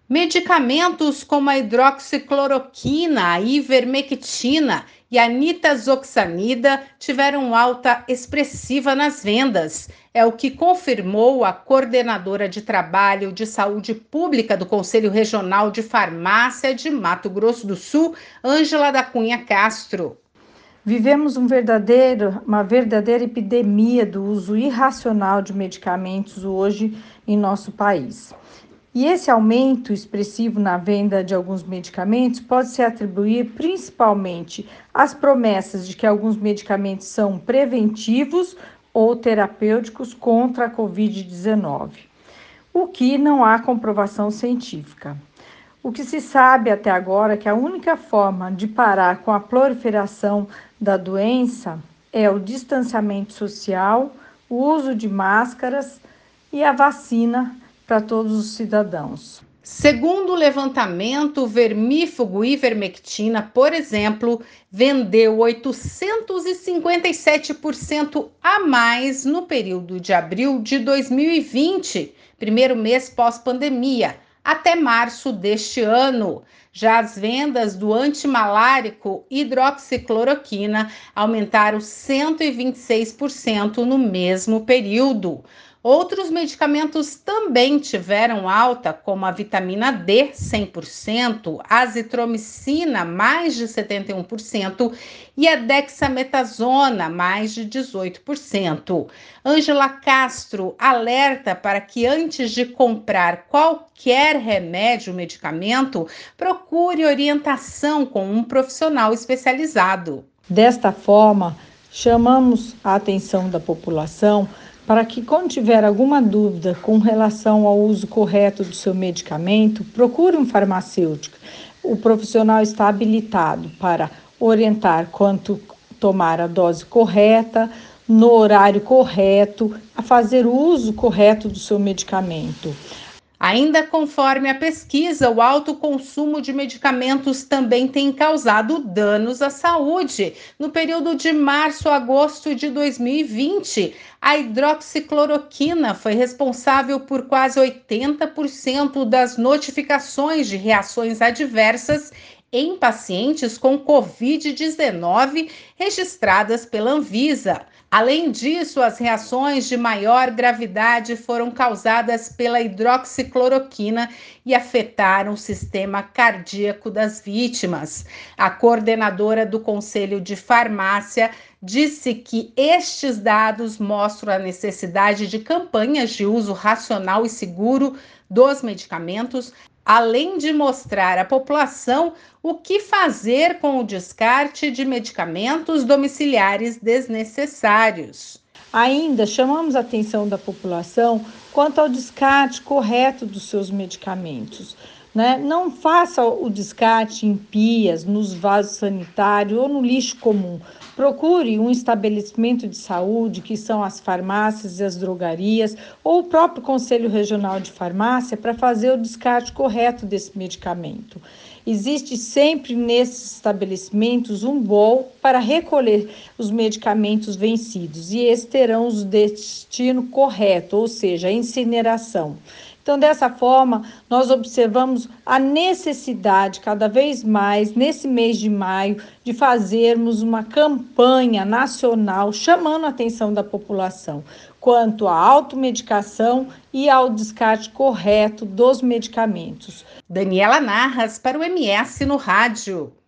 Medicamentos como a hidroxicloroquina, a ivermectina e a nitazoxanida tiveram alta expressiva nas vendas. É o que confirmou a coordenadora de trabalho de saúde pública do Conselho Regional de Farmácia de Mato Grosso do Sul, Ângela da Cunha Castro. Vivemos uma verdadeira epidemia do uso irracional de medicamentos hoje em nosso país. E esse aumento expressivo na venda de alguns medicamentos pode se atribuir principalmente às promessas de que alguns medicamentos são preventivos ou terapêuticos contra a Covid-19, o que não há comprovação científica. O que se sabe até agora é que a única forma de parar com a proliferação da doença é o distanciamento social, o uso de máscaras e a vacina para todos os cidadãos. Segundo o levantamento, o vermífugo ivermectina, por exemplo, vendeu 857% a mais no período de abril de 2020, primeiro mês pós-pandemia, até março deste ano. Já as vendas do antimalárico hidroxicloroquina aumentaram 126% no mesmo período. Outros medicamentos também tiveram alta, como a vitamina D, 100%, a azitromicina, mais de 71%, e a dexametasona, mais de 18%. Ângela Castro alerta para que antes de comprar qualquer remédio ou medicamento, procure orientação com um profissional especializado. Desta forma, chamamos a atenção da população para que, quando tiver alguma dúvida com relação ao uso correto do seu medicamento, procure um farmacêutico. O profissional está habilitado para orientar quanto tomar a dose correta, no horário correto, a fazer o uso correto do seu medicamento. Ainda conforme a pesquisa, o alto consumo de medicamentos também tem causado danos à saúde. No período de março a agosto de 2020, a hidroxicloroquina foi responsável por quase 80% das notificações de reações adversas em pacientes com Covid-19 registradas pela Anvisa. Além disso, as reações de maior gravidade foram causadas pela hidroxicloroquina e afetaram o sistema cardíaco das vítimas. A coordenadora do Conselho de Farmácia disse que estes dados mostram a necessidade de campanhas de uso racional e seguro dos medicamentos, além de mostrar à população o que fazer com o descarte de medicamentos domiciliares desnecessários. Ainda chamamos a atenção da população quanto ao descarte correto dos seus medicamentos. Não faça o descarte em pias, nos vasos sanitários ou no lixo comum. Procure um estabelecimento de saúde, que são as farmácias e as drogarias, ou o próprio Conselho Regional de Farmácia, para fazer o descarte correto desse medicamento. Existe sempre nesses estabelecimentos um bol para recolher os medicamentos vencidos e esses terão o destino correto, ou seja, a incineração. Então, dessa forma, nós observamos a necessidade cada vez mais, nesse mês de maio, de fazermos uma campanha nacional chamando a atenção da população quanto à automedicação e ao descarte correto dos medicamentos. Daniela Narras para o MS no Rádio.